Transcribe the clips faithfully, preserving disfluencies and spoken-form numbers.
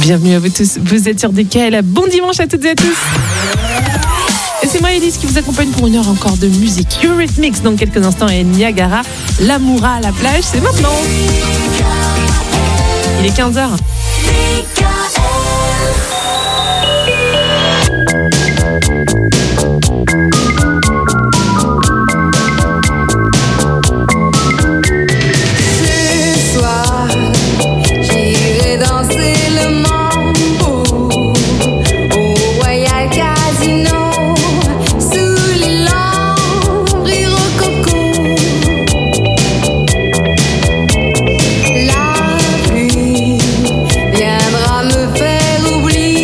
Bienvenue à vous tous, vous êtes sur D K L. Bon dimanche à toutes et à tous. Et c'est moi Elise qui vous accompagne pour une heure encore de musique. Eurythmics dans quelques instants et Niagara, Lamoura à la plage, c'est maintenant. Il est quinze heures. La pluie viendra me faire oublier.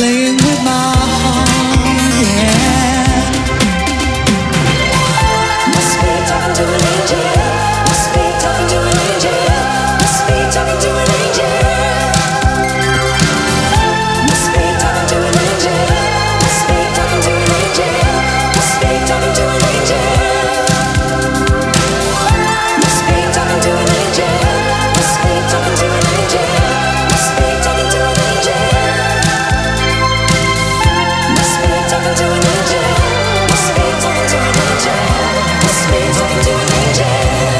playing with my heart, yeah. Must be talking to an angel. Must be talking to an angel. Must be talking to an angel. Must be talking to an angel. Must be talking to an angel. Must be talking to an angel. Must be talking to an angel. Must be talking to an angel. Must be talking to an angel. Must be talking to an angel. Must be talking to an angel. Must be talking to an angel.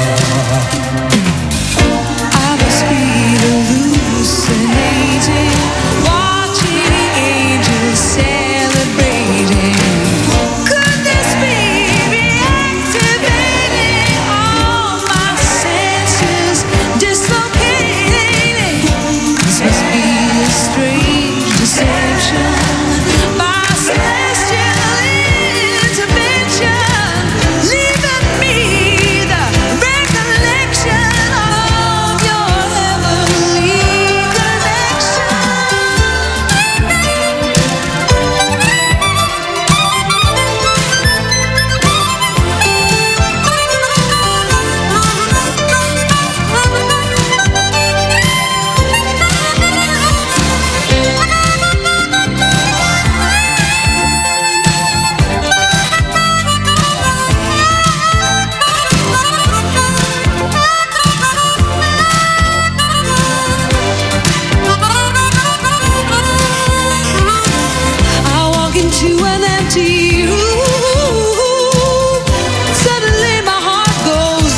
I must be hallucinating, watching angels celebrating. Could this be reactivating all my senses, dislocating? This must be a strange deception, my celestial intervention, leaving me the recollection of your heavenly connection. I walk into an empty room. Suddenly my heart goes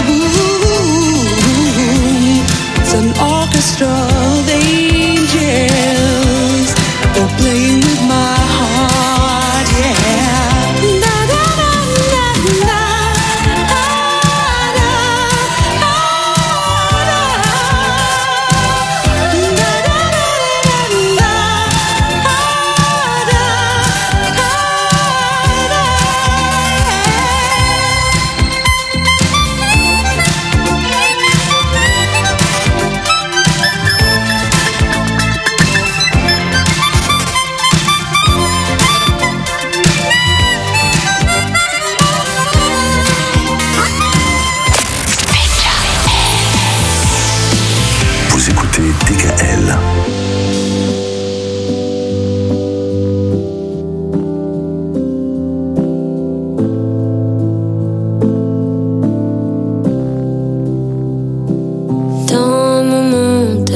boom. It's an orchestra of angels. They're playing with my heart, yeah. Da, da, da, da, da. Ah, da, ah, da. Da, da, da, da, da. Ah, da, ah, da. Vous écoutez D K L. Dans mon monde,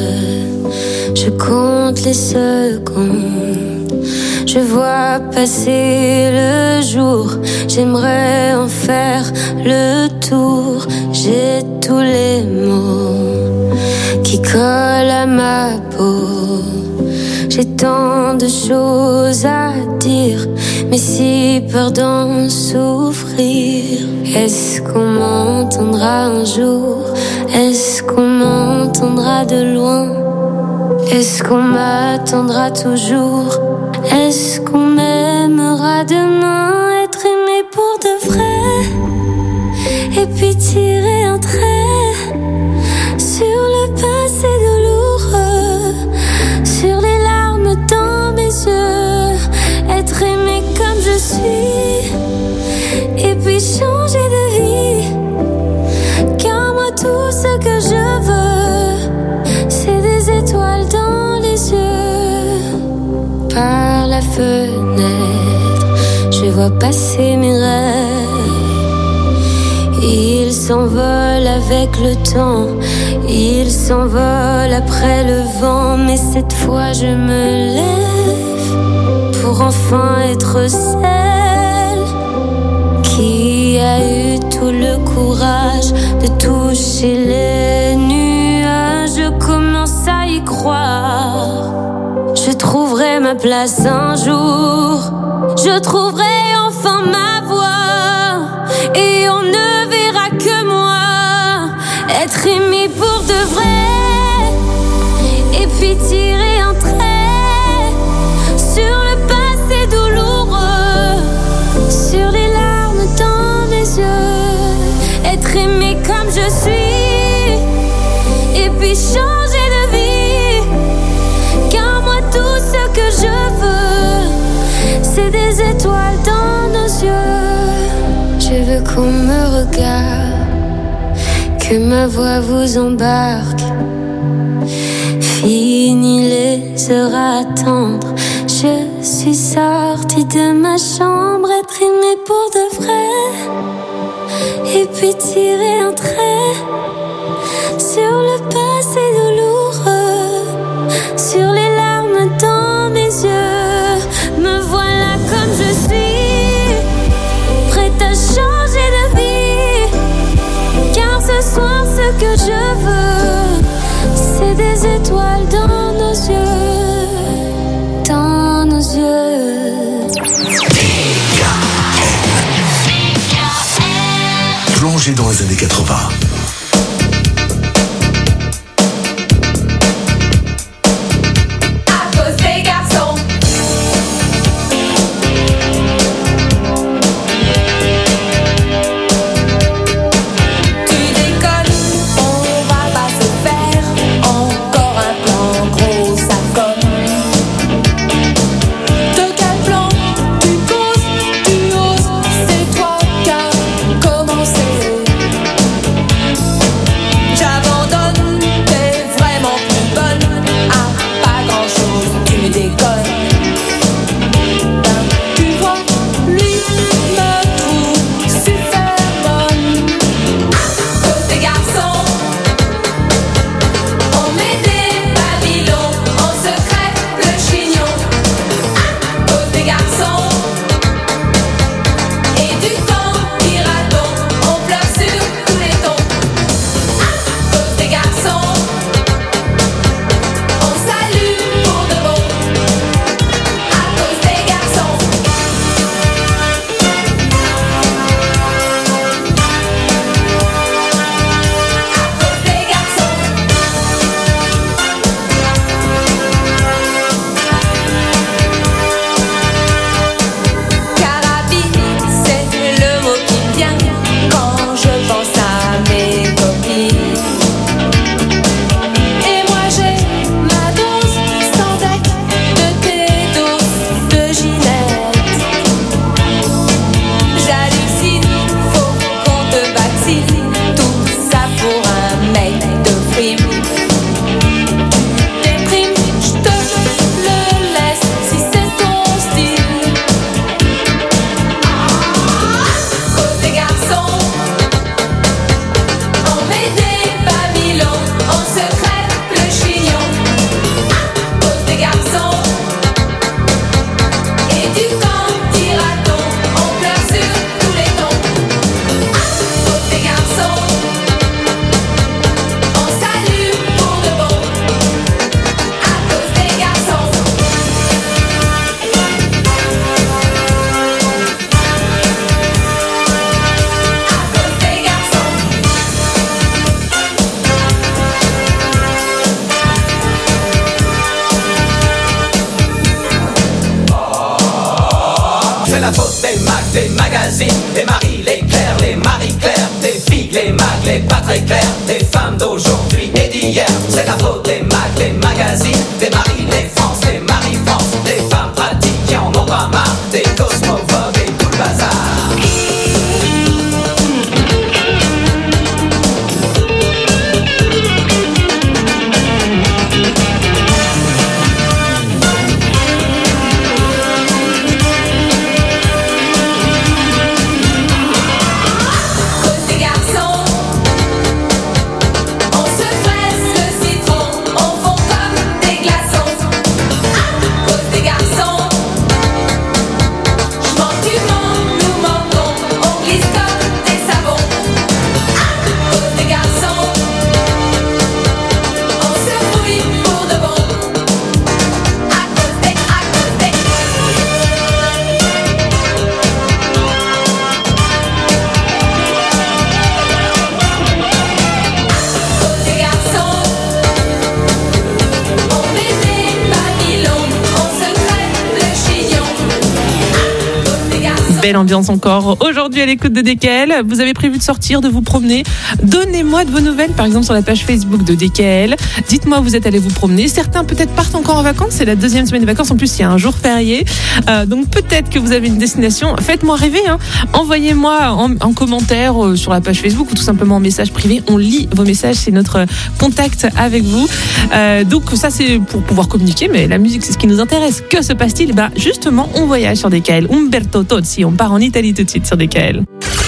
je compte les secondes. Je vois passer le jour. J'aimerais en faire le tour. J'ai tous les mots qui collent à ma peau. J'ai tant de choses à dire, mais si peur d'en souffrir. Est-ce qu'on m'entendra un jour? Est-ce qu'on m'entendra de loin? Est-ce qu'on m'attendra toujours? Est-ce qu'on m'aimera demain? Être aimé pour de vrai, et puis tirer un trait sur le passé douloureux, sur les larmes dans mes yeux. Être aimé comme je suis, et puis changer de vie. Car moi tout ce que je veux, c'est des étoiles dans les yeux. Par la fenêtre, je vois passer mes rêves. Ils s'envolent avec le temps, ils s'envolent après le vent. Mais cette fois je me lève pour enfin être celle qui a eu tout le courage de toucher les nuages. Je commence à y croire. Je trouverai ma place un jour. Je trouverai enfin ma voie. Et on ne verra que moi. Être aimé pour de vrai. Et puis tirer un trait sur le passé douloureux, sur les larmes dans les yeux. Être aimé comme je suis, et puis changer de vie. Car moi tout ce que je veux, qu'on me regarde, que ma voix vous embarque. Fini les heures à attendre, je suis sortie de ma chambre, être aimée pour de vrai, et puis tirer un trait sur le passé douloureux, sur les larmes dans mes yeux. Me voilà comme je suis, prête à changer de vie, car ce soir ce que je veux, c'est des étoiles dans nos yeux, dans nos yeux. Plongé dans les années quatre-vingts. On fond comme des glaçons. À cause des garçons. belle ambiance encore aujourd'hui à l'écoute de D K L. Vous avez prévu de sortir, de vous promener? Donnez-moi de vos nouvelles, par exemple sur la page Facebook de D K L. Dites-moi où vous êtes allés vous promener. Certains peut-être partent encore en vacances, c'est la deuxième semaine de vacances, en plus il y a un jour férié. Euh, donc peut-être que vous avez une destination. Faites-moi rêver, hein. Envoyez-moi en, en commentaire euh, sur la page Facebook ou tout simplement en message privé. On lit vos messages, c'est notre contact avec vous. Euh, donc ça c'est pour pouvoir communiquer, mais la musique c'est ce qui nous intéresse. Que se passe-t-il? Bah justement, on voyage sur D K L. Umberto Tozzi, on part en Italie tout de suite sur D K L.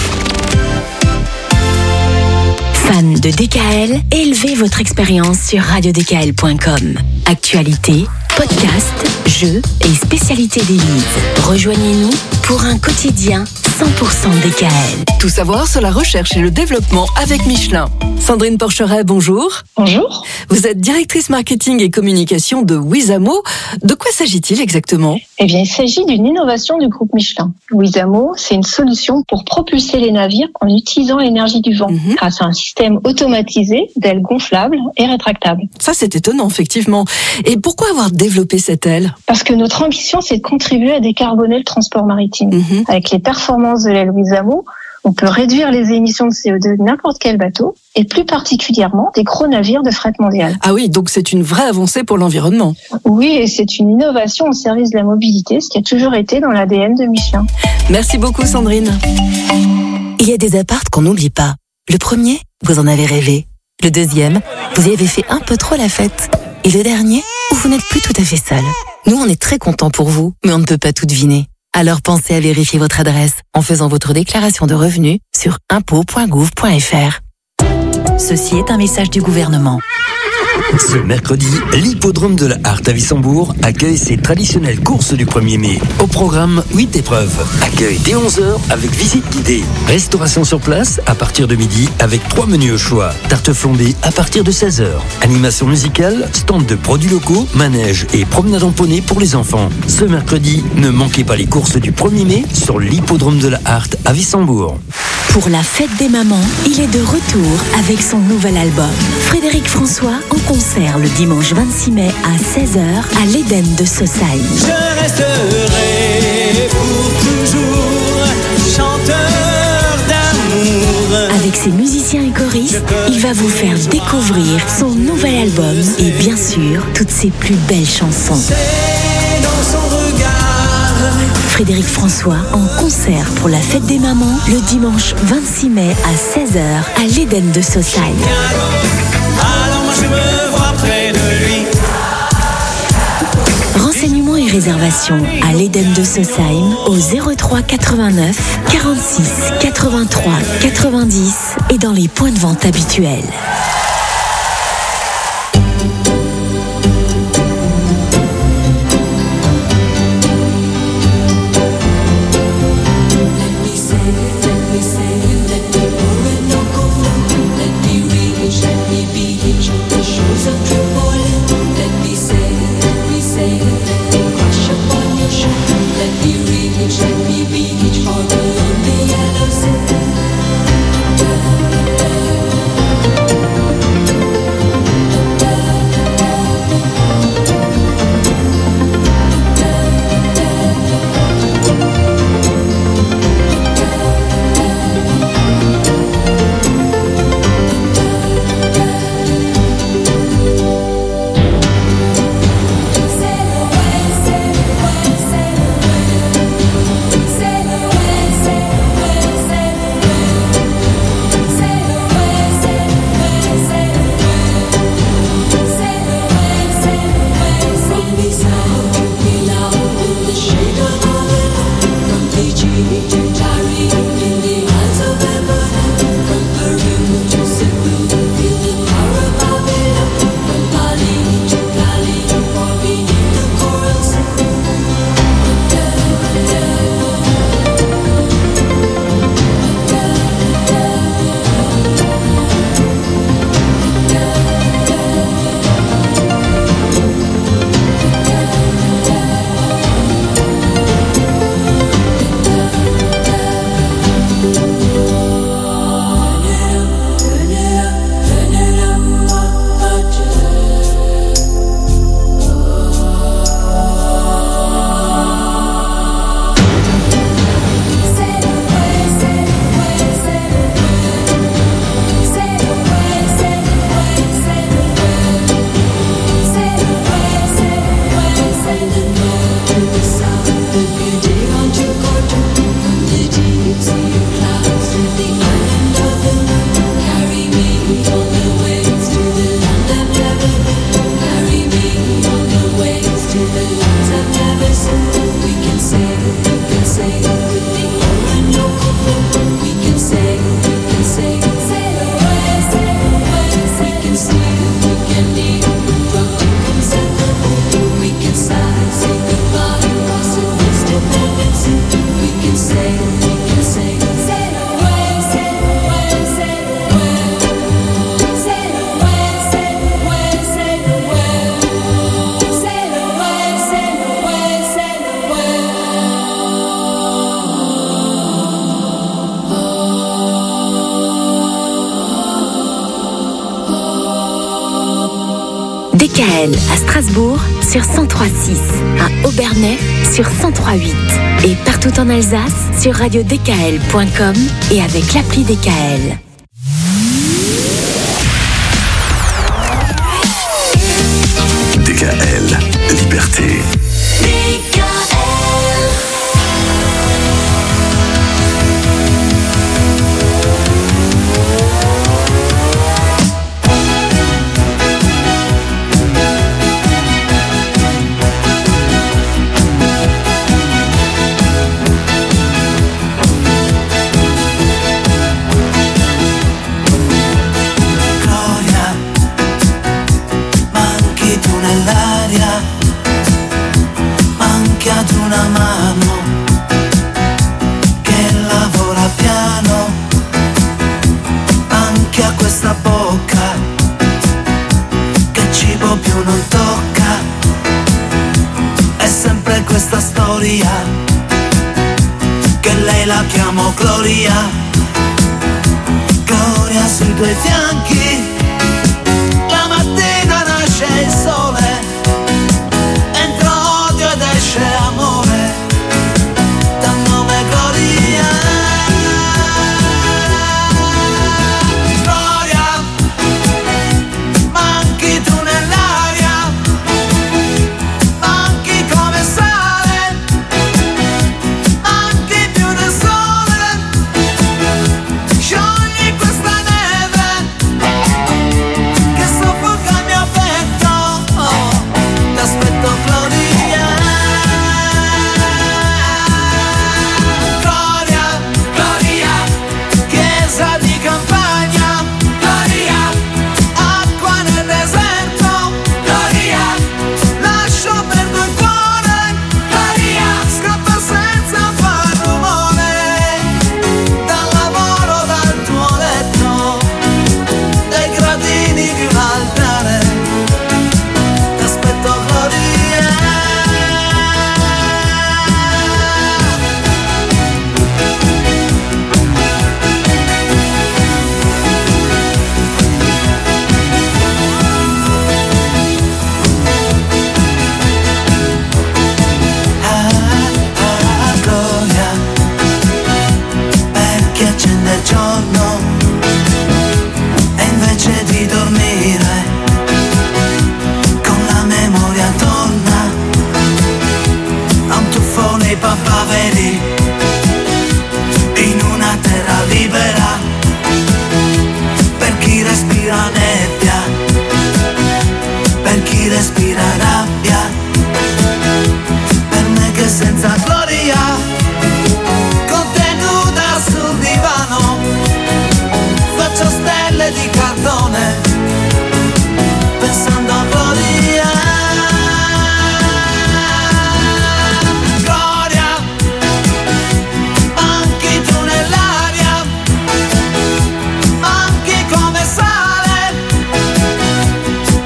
Fan de D K L, élevez votre expérience sur radio d k l point com. Actualité, podcast, jeux et spécialités d'Élise. Rejoignez-nous pour un quotidien cent pour cent D K L. Tout savoir sur la recherche et le développement avec Michelin. Sandrine Porcheret, bonjour. Bonjour. Vous êtes directrice marketing et communication de Wizamo. De quoi s'agit-il exactement? Eh bien, il s'agit d'une innovation du groupe Michelin. Wizamo, c'est une solution pour propulser les navires en utilisant l'énergie du vent, mm-hmm. grâce à un système automatisé d'ailes gonflables et rétractables. Ça, c'est étonnant, effectivement. Et pourquoi avoir développé cette aile? Parce que notre ambition, c'est de contribuer à décarboner le transport maritime. Mm-hmm. Avec les performances de l'aile Wizamo, on peut réduire les émissions de C O deux de n'importe quel bateau, et plus particulièrement des gros navires de fret mondial. Ah oui, donc c'est une vraie avancée pour l'environnement. Oui, et c'est une innovation au service de la mobilité, ce qui a toujours été dans l'A D N de Michelin. Merci beaucoup Sandrine. Il y a des apparts qu'on n'oublie pas. Le premier, vous en avez rêvé. Le deuxième, vous y avez fait un peu trop la fête. Et le dernier, où vous n'êtes plus tout à fait seul. Nous, on est très contents pour vous, mais on ne peut pas tout deviner. Alors pensez à vérifier votre adresse en faisant votre déclaration de revenus sur impôts point gouv point f r. Ceci est un message du gouvernement. Ce mercredi, l'hippodrome de la Hart à Wissembourg accueille ses traditionnelles courses du premier mai. Au programme, huit épreuves. Accueil dès onze heures avec visite guidée. Restauration sur place à partir de midi avec trois menus au choix. Tarte flambée à partir de seize heures. Animation musicale, stand de produits locaux, manège et promenade en poney pour les enfants. Ce mercredi, ne manquez pas les courses du premier mai sur l'hippodrome de la Hart à Wissembourg. Pour la fête des mamans, il est de retour avec son nouvel album. Frédéric François en concert le dimanche vingt-six mai à seize heures à l'Éden de Saussailles. Je resterai pour toujours chanteur d'amour. Avec ses musiciens et choristes, il va vous faire découvrir son nouvel album et bien sûr, toutes ses plus belles chansons. C'est dans son regard. Frédéric François en concert pour la fête des mamans le dimanche vingt-six mai à seize heures à l'Éden de Saussailles. Alors moi je me vois près de lui. Renseignements et réservations à l'Éden de Saussailles au zéro trois quatre-vingt-neuf quarante-six quatre-vingt-trois quatre-vingt-dix et dans les points de vente habituels. L à Strasbourg sur cent trois virgule six, à Obernai sur cent trois virgule huit et partout en Alsace sur radio d k l point com et avec l'appli D K L. D K L, liberté. Una mano che lavora piano, anche a questa bocca che cibo più non tocca. È sempre questa storia che lei la chiamo Gloria. Gloria sui tuoi fianchi, la mattina nasce il sole, entra odio ed esce amore.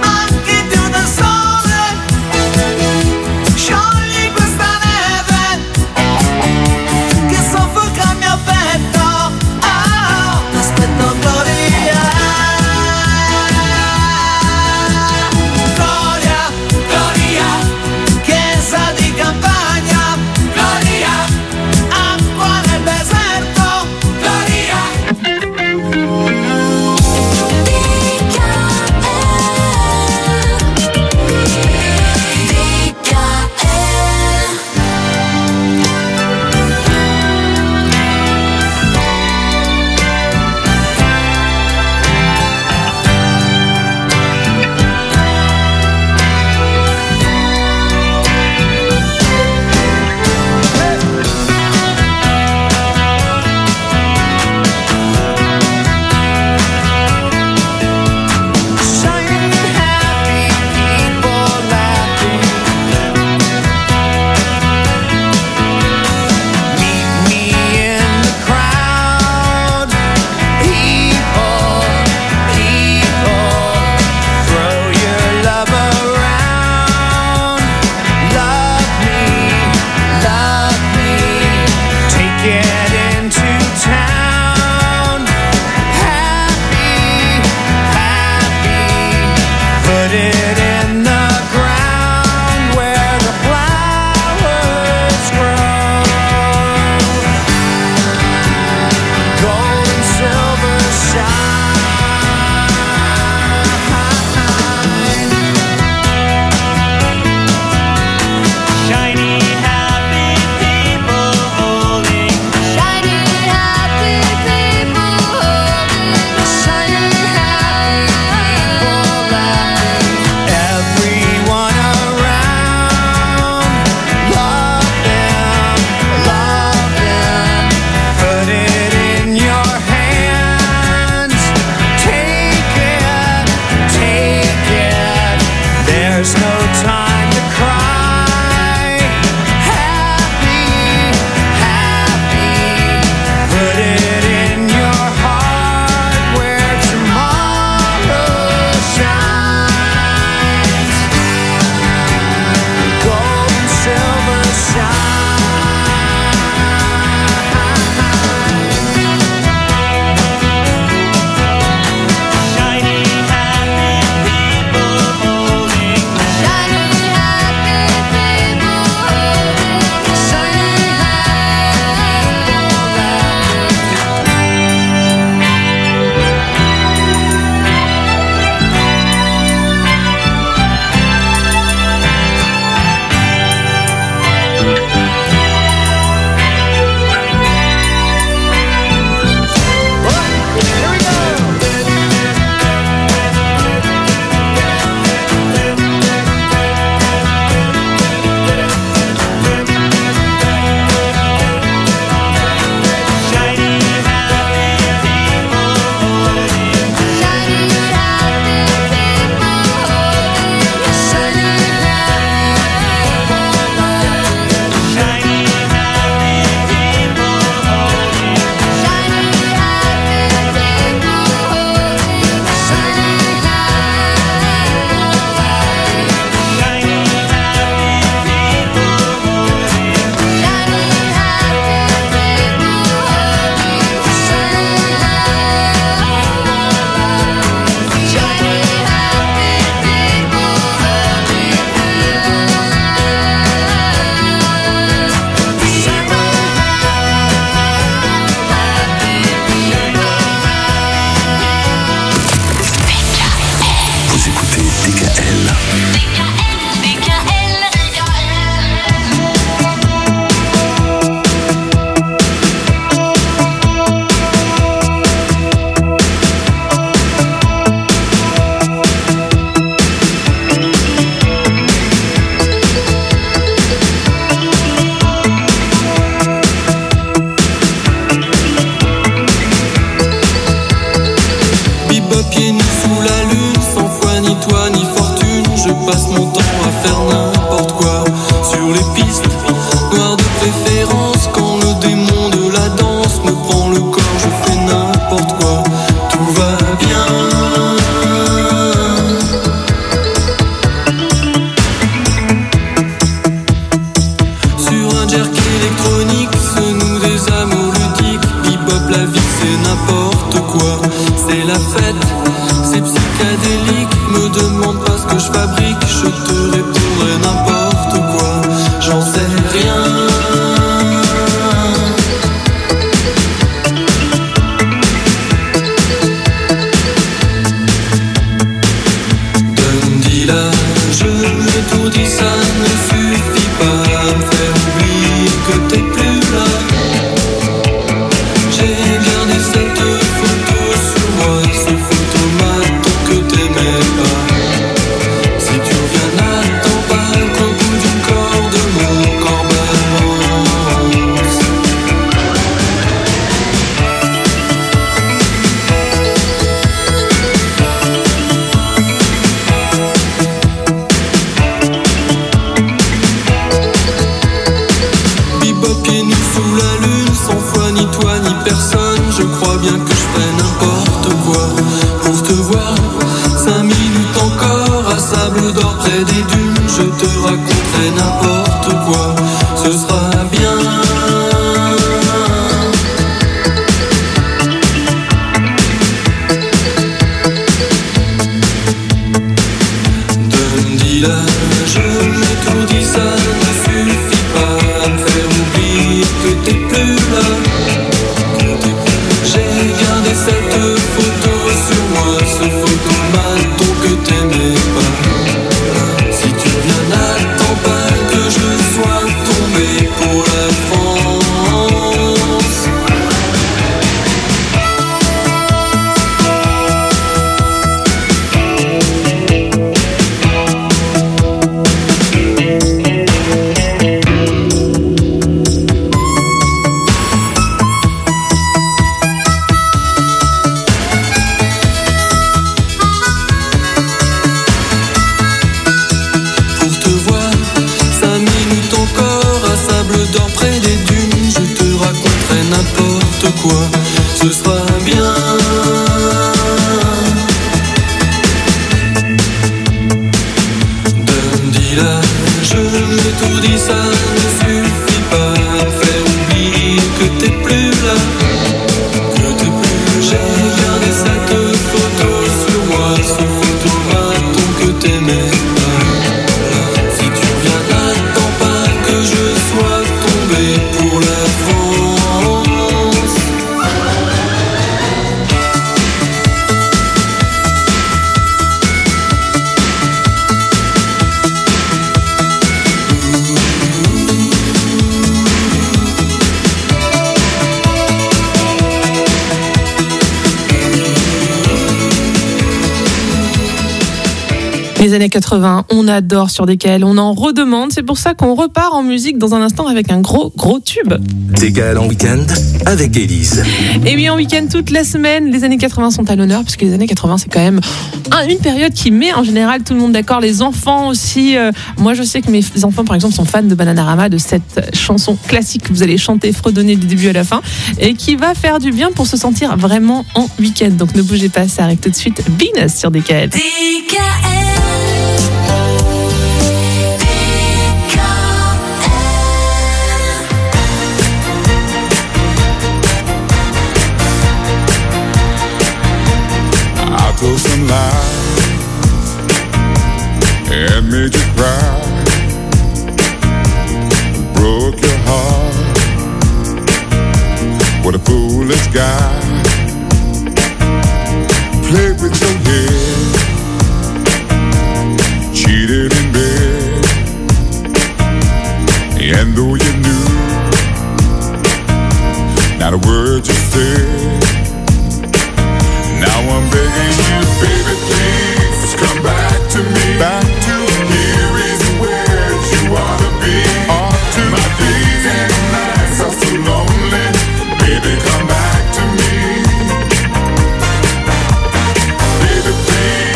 Sciogli questa neve passe mon temps à faire n'importe quoi sur les pistes noires de préférence. Quand le démon de la danse me prend le corps, je fais n'importe quoi. Tout va bien. Sur un jerk électronique se nouent des amours ludiques. Bebop, la vie c'est n'importe quoi. C'est la fête, c'est psychédélique. Me demande pas ce que je fabrique, je te répondrai n'importe quoi. J'en sais rien. Dundee là, je l'ai tout dit, ça ne suffit pas à me faire oublier que t'es plus là. J'ai gardé cette photo sur moi, ce photomaton que t'aimais pas. Si tu reviens, n'attends pas qu'au bout du corps de mon corps balance. Bebop pieds nus sous la lune, sans foi ni toi ni personne. Je crois bien que je ferais n'importe quoi pour te voir. Cinq minutes encore à Sable d'Or près des dunes. Je te raconterai n'importe quoi, ce sera bien. Dundee là, je l'ai tout dit, ça ne suffit pas à me faire oublier que t'es plus là. J'ai gardé cette photo sur moi, ce photomaton que t'aimais pas. Si tu reviens, n'attends pas que je sois tombé pour la France. Pour te voir, cinq minutes encore à Sable d'Or près des dunes. Je te raconterai n'importe quoi, ce sera bien. Dundee là, je l'ai tout dit, ça ne suffit pas à me faire oublier que t'es plus là. Que t'es plus. J'ai gardé cette photo sur moi, ce photomaton que t'aimais pas. Si tu reviens, n'attends pas que je sois tombé pour la France. Les années quatre-vingts, on adore sur D K L, on en redemande. C'est pour ça qu'on repart en musique dans un instant avec un gros, gros tube. D K L en week-end avec Élise. Et oui, en week-end toute la semaine, les années quatre-vingts sont à l'honneur, puisque les années quatre-vingts, c'est quand même un- une période qui met en général tout le monde d'accord. Les enfants aussi. Euh, moi, je sais que mes enfants, par exemple, sont fans de Bananarama, de cette chanson classique que vous allez chanter, fredonner du début à la fin, et qui va faire du bien pour se sentir vraiment en week-end. Donc ne bougez pas, ça arrive tout de suite. Venus sur D K L. D K L. I told some lies and made you cry, broke your heart. What a foolish guy. Played with your head, cheated in bed, and though you knew not a word you said, now I'm begging you, baby, please come back to me. Back to here is where you ought to be. Ought to my days and nights are so lonely. Baby, come back to me. Baby, please.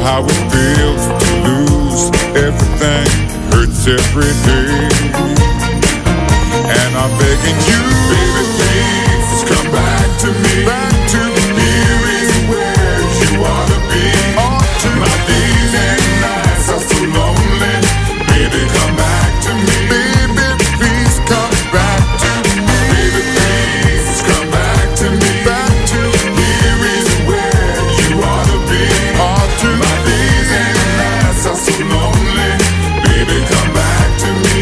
how it feels to lose everything. It hurts every day. And I'm begging you, baby, please come back to me. Back to me. Here is where you ought to be. Ought to My days and nights are so lonely. Baby, come back to me. Baby, please come back to me. Baby, please come back to me. Back to me. Here is where you ought to be. Ought to My days and nights are so lonely. Baby, come back to me.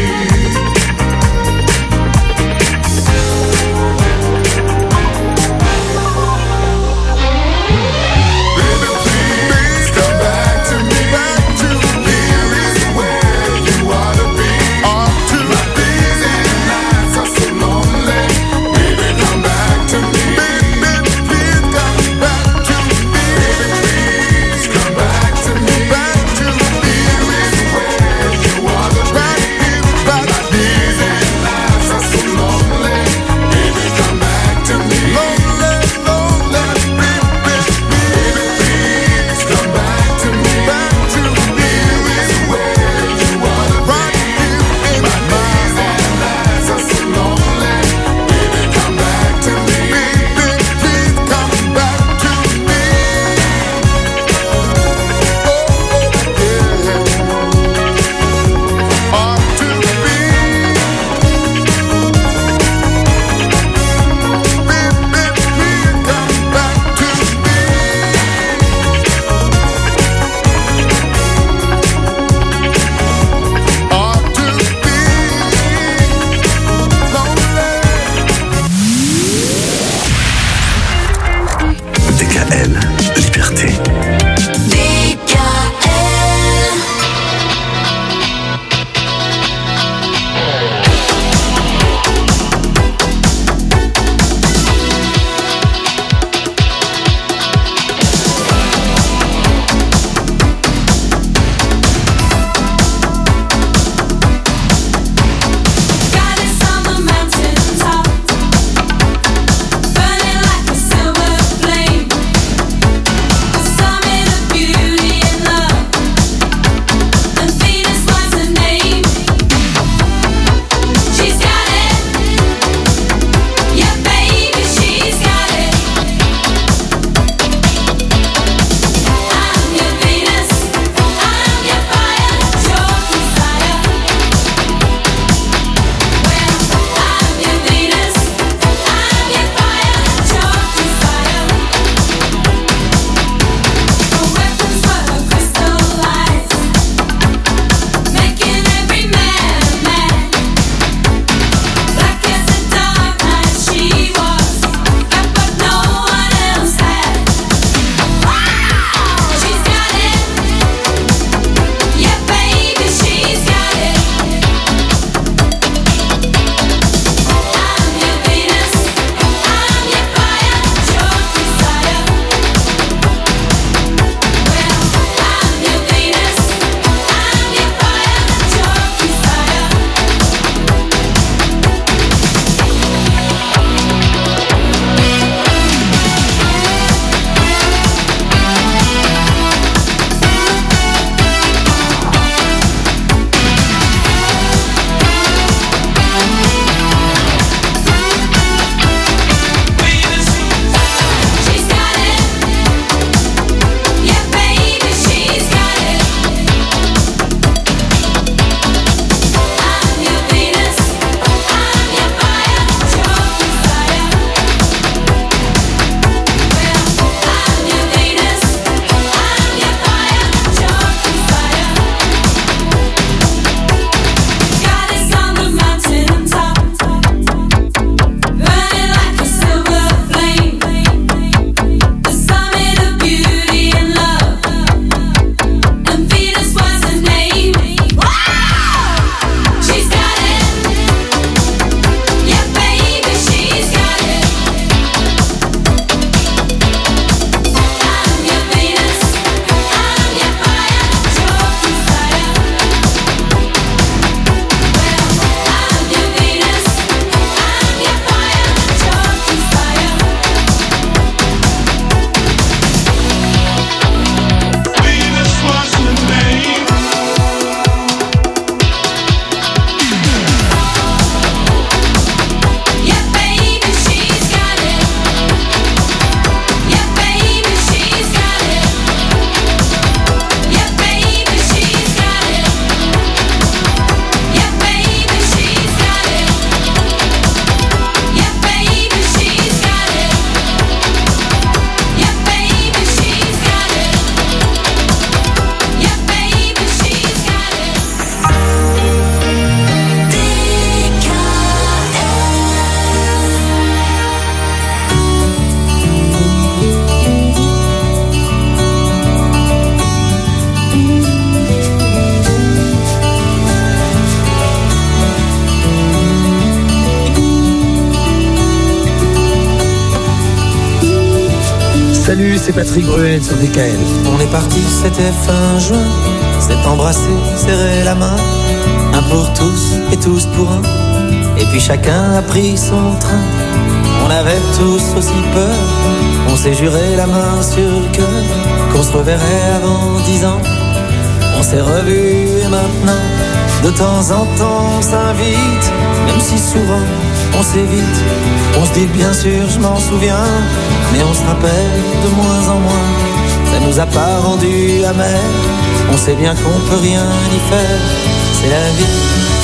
c'est Patrick Bruel sur D K L. On est parti, c'était fin juin. S'est embrassé, serré la main. Un pour tous et tous pour un. Et puis chacun a pris son train. On avait tous aussi peur. On s'est juré la main sur le cœur qu'on se reverrait avant dix ans. On s'est revus et maintenant de temps en temps on s'invite. Même si souvent on s'évite. On se dit bien sûr je m'en souviens. Mais on se rappelle de moins en moins. Ça nous a pas rendu amers. On sait bien qu'on peut rien y faire. C'est la vie.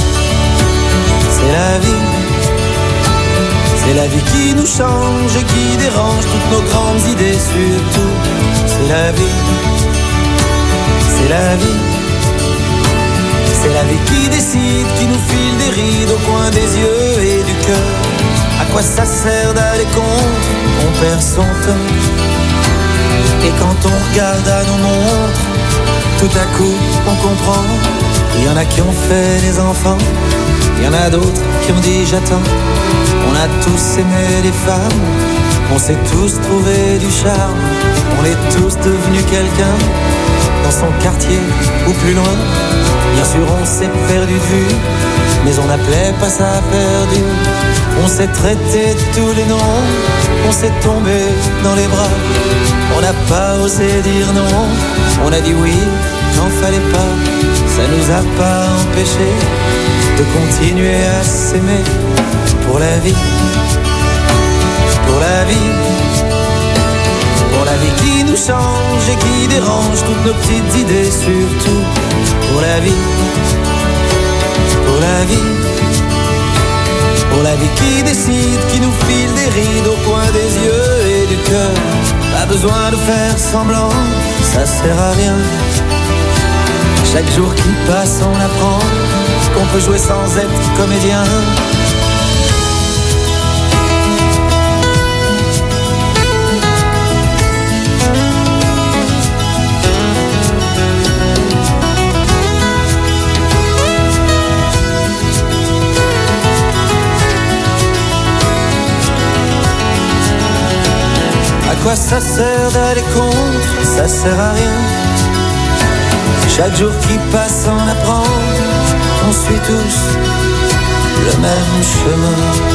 C'est la vie. C'est la vie qui nous change et qui dérange toutes nos grandes idées surtout. C'est la vie. C'est la vie. C'est la vie qui décide, qui nous file des rides au coin des yeux et du cœur. À quoi ça sert d'aller contre? On perd son temps. Et quand on regarde à nos montres, tout à coup on comprend. Il y en a qui ont fait des enfants, il y en a d'autres qui ont dit j'attends. On a tous aimé les femmes, on s'est tous trouvé du charme. On est tous devenus quelqu'un, dans son quartier ou plus loin. Bien sûr on s'est perdu de vue, mais on n'appelait pas ça perdu. On s'est traité de tous les noms, on s'est tombé dans les bras. On n'a pas osé dire non, on a dit oui quand fallait pas. Ça nous a pas empêché de continuer à s'aimer. Pour la vie, pour la vie, pour la vie qui nous change et qui dérange toutes nos petites idées surtout. Pour la vie, pour la vie, pour la vie qui décide, qui nous file des rides au coin des yeux et du cœur. Pas besoin de faire semblant, ça sert à rien. Chaque jour qui passe on apprend qu'on peut jouer sans être comédien. À quoi ça sert d'aller contre? Ça sert à rien. Chaque jour qui passe on apprend. On suit tous le même chemin.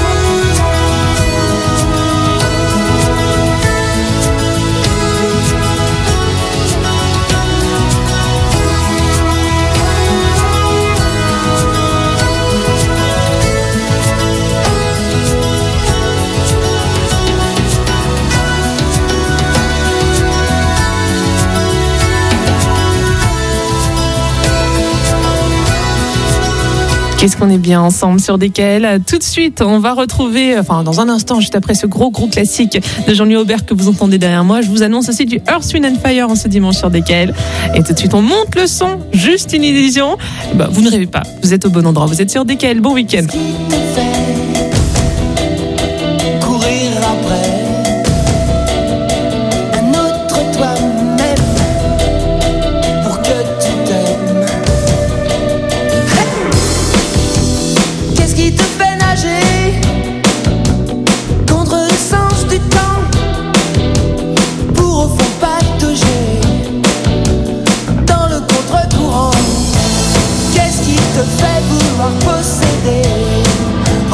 Qu'est-ce qu'on est bien ensemble sur D K L. Tout de suite, on va retrouver, enfin dans un instant, juste après ce gros gros classique de Jean-Louis Aubert que vous entendez derrière moi, je vous annonce aussi du Earth, Wind and Fire en ce dimanche sur D K L. Et tout de suite, on monte le son, juste une illusion. Bah, vous ne rêvez pas, vous êtes au bon endroit, vous êtes sur D K L. Bon week-end. Courir après un autre toi-même pour que tu t'aimes. Qu'est-ce qui te fait nager contre le sens du temps pour au fond patauger dans le contre-courant? Qu'est-ce qui te fait vouloir posséder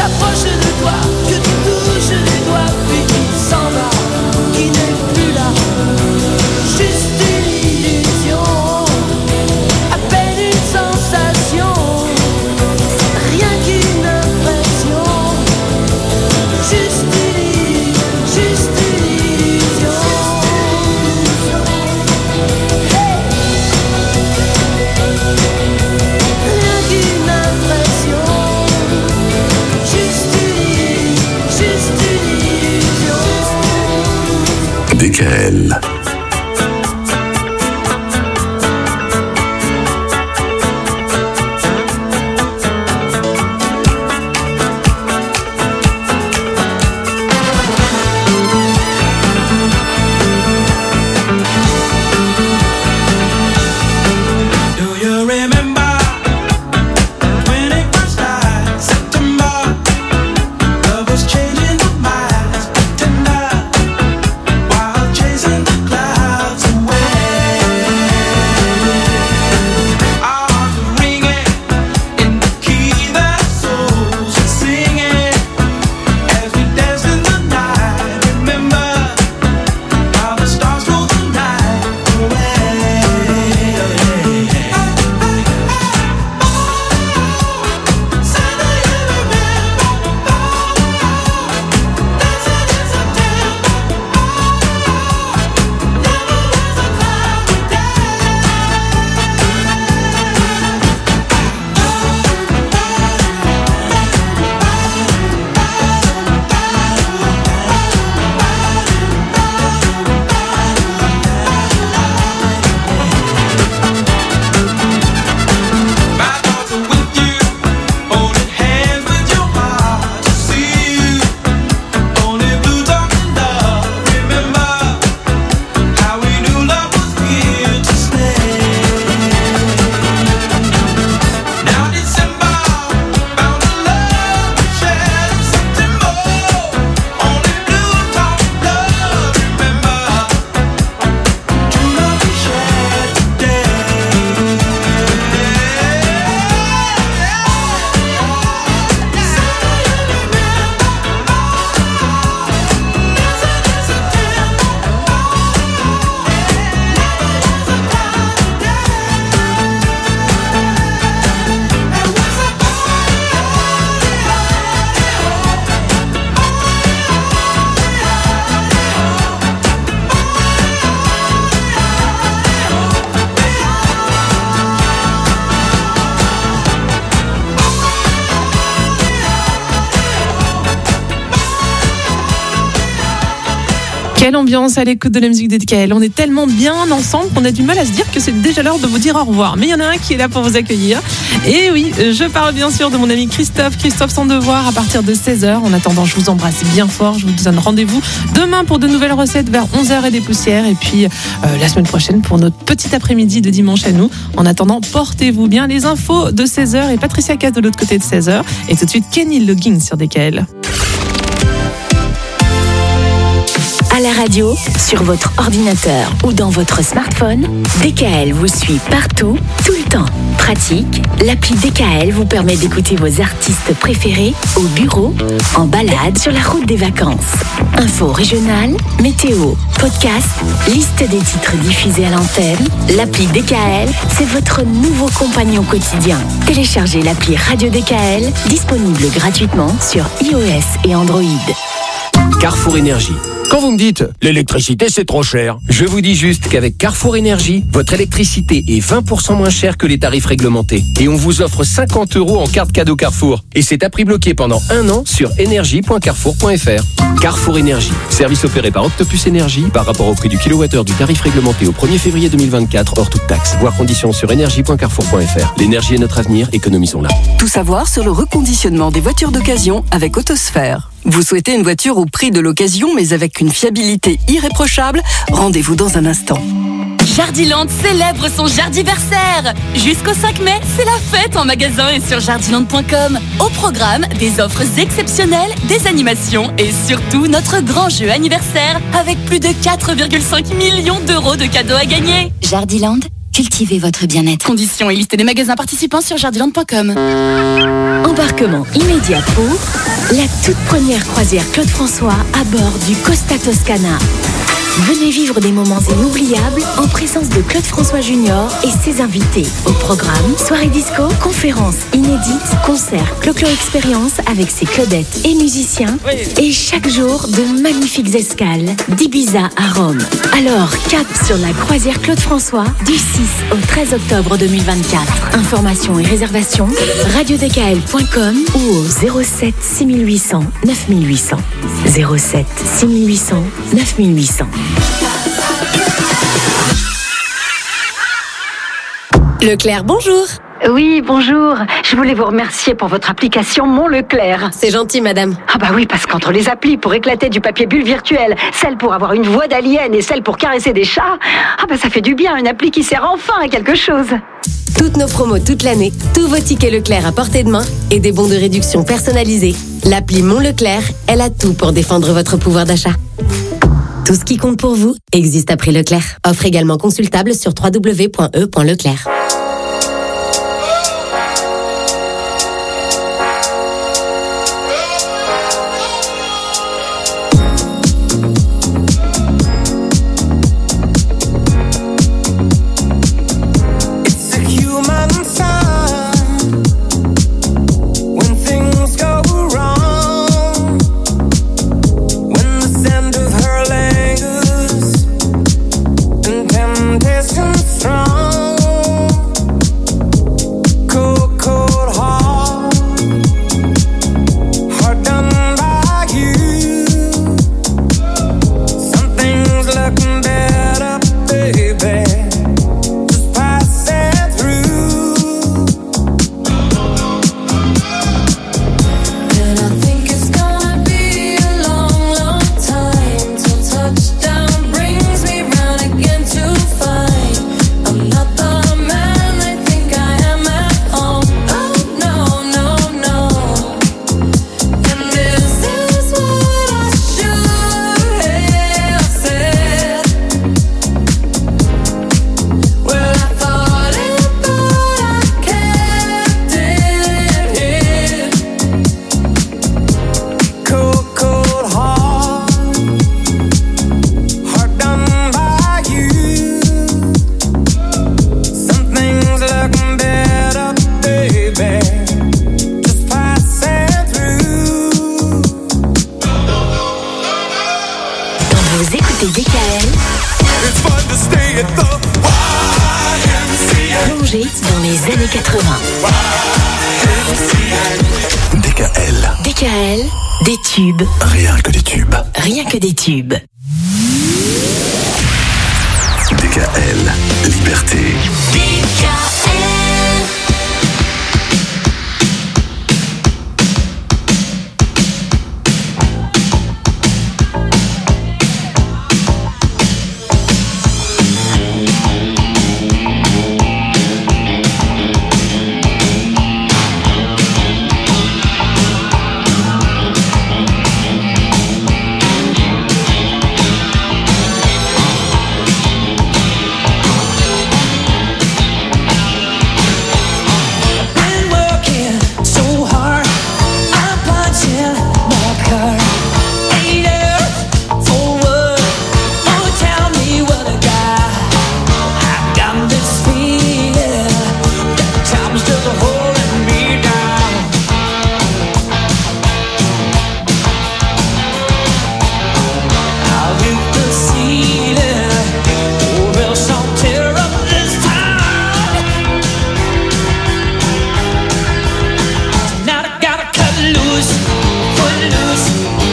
s'approche de toi, que tu touches les doigts, puis qui s'en va, qui n'est plus là. Juste une illusion, à peine une sensation, rien qu'une impression. Juste une, juste une illusion. Hey. Rien qu'une impression. Juste une, juste une illusion. D K L. Do you remember when it first started? September, love was changing the minds, tender, while chasing the clouds away. Our hearts were ringing in the key that souls were singing as we danced in the night. Remember how the stars rolled the night away. My thoughts are with you, holding hands with your heart to see you. Only blue talking love. Remember how we knew love was here to stay. Now December found a love we shared in September. Only blue talking love. Remember true love we shared today. Quelle ambiance à l'écoute de la musique de D K L. On est tellement bien ensemble qu'on a du mal à se dire que c'est déjà l'heure de vous dire au revoir. Mais il y en a un qui est là pour vous accueillir. Et oui, je parle bien sûr de mon ami Christophe. Christophe sans devoir à partir de seize heures. En attendant, je vous embrasse bien fort. Je vous donne rendez-vous demain pour de nouvelles recettes vers onze heures et des poussières. Et puis euh, la semaine prochaine pour notre petit après-midi de dimanche à nous. En attendant, portez-vous bien. Les infos de seize heures et Patricia Cass de l'autre côté de seize heures. Et tout de suite, Kenny Loggins sur D K L. À la radio, sur votre ordinateur ou dans votre smartphone, D K L vous suit partout, tout le temps. Pratique, l'appli D K L vous permet d'écouter vos artistes préférés au bureau, en balade, sur la route des vacances. Infos régionales, météo, podcast, liste des titres diffusés à l'antenne. L'appli D K L, c'est votre nouveau compagnon quotidien. Téléchargez l'appli Radio D K L, disponible gratuitement sur iOS et Android. Carrefour Énergie. Quand vous me dites « l'électricité c'est trop cher », je vous dis juste qu'avec Carrefour Énergie, votre électricité est vingt pour cent moins chère que les tarifs réglementés. Et on vous offre cinquante euros en carte cadeau Carrefour. Et c'est à prix bloqué pendant un an sur énergie point carrefour point f r. Carrefour Énergie. Service opéré par Octopus Énergie par rapport au prix du kilowattheure du tarif réglementé au premier février deux mille vingt-quatre hors toute taxe. Voir conditions sur énergie point carrefour point f r. L'énergie est notre avenir, économisons-la. Tout savoir sur le reconditionnement des voitures d'occasion avec Autosphère. Vous souhaitez une voiture au prix de l'occasion mais avec une fiabilité irréprochable? Rendez-vous dans un instant. Jardiland célèbre son Jardiversaire. Jusqu'au cinq mai, c'est la fête en magasin et sur jardiland point com. Au programme, des offres exceptionnelles, des animations et surtout notre grand jeu anniversaire avec plus de quatre virgule cinq millions d'euros de cadeaux à gagner. Jardiland, cultivez votre bien-être. Conditions et liste des magasins participants sur jardiland point com. Embarquement immédiat pour La toute première croisière Claude François à bord du Costa Toscana. Venez vivre des moments inoubliables en présence de Claude François Junior et ses invités. Au programme, soirée disco, conférences inédites, concerts, Clo-Clo Expérience avec ses Claudettes et musiciens. Et chaque jour, de magnifiques escales d'Ibiza à Rome. Alors, cap sur la croisière Claude François du six au treize octobre deux mille vingt-quatre. Informations et réservations, radio d k l point com ou au zéro sept six huit zéro zéro neuf huit zéro zéro. zéro sept six huit zéro zéro neuf huit zéro zéro. Leclerc, bonjour. Oui, bonjour. Je voulais vous remercier pour votre application Mon Leclerc. C'est gentil, madame. Ah bah oui, parce qu'entre les applis pour éclater du papier bulle virtuel, celle pour avoir une voix d'alien et celle pour caresser des chats, ah bah ça fait du bien, une appli qui sert enfin à quelque chose. Toutes nos promos toute l'année, tous vos tickets Leclerc à portée de main et des bons de réduction personnalisés. L'appli Mon Leclerc, elle a tout pour défendre votre pouvoir d'achat. Tout ce qui compte pour vous existe à prix Leclerc. Offre également consultable sur w w w point e point leclerc. Plongez dans les années quatre-vingts. D K L. D K L, des tubes. Rien que des tubes. Rien que des tubes. D K L, liberté. D K L. Loose, foot loose.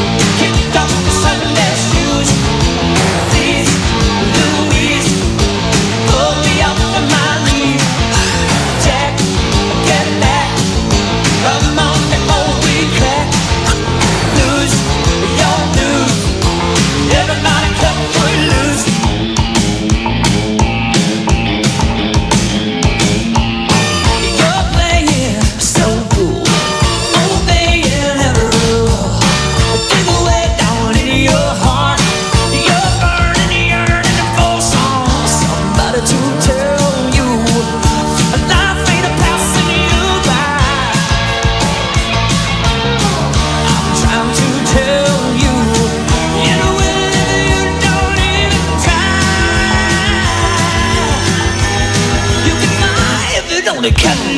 on est calme.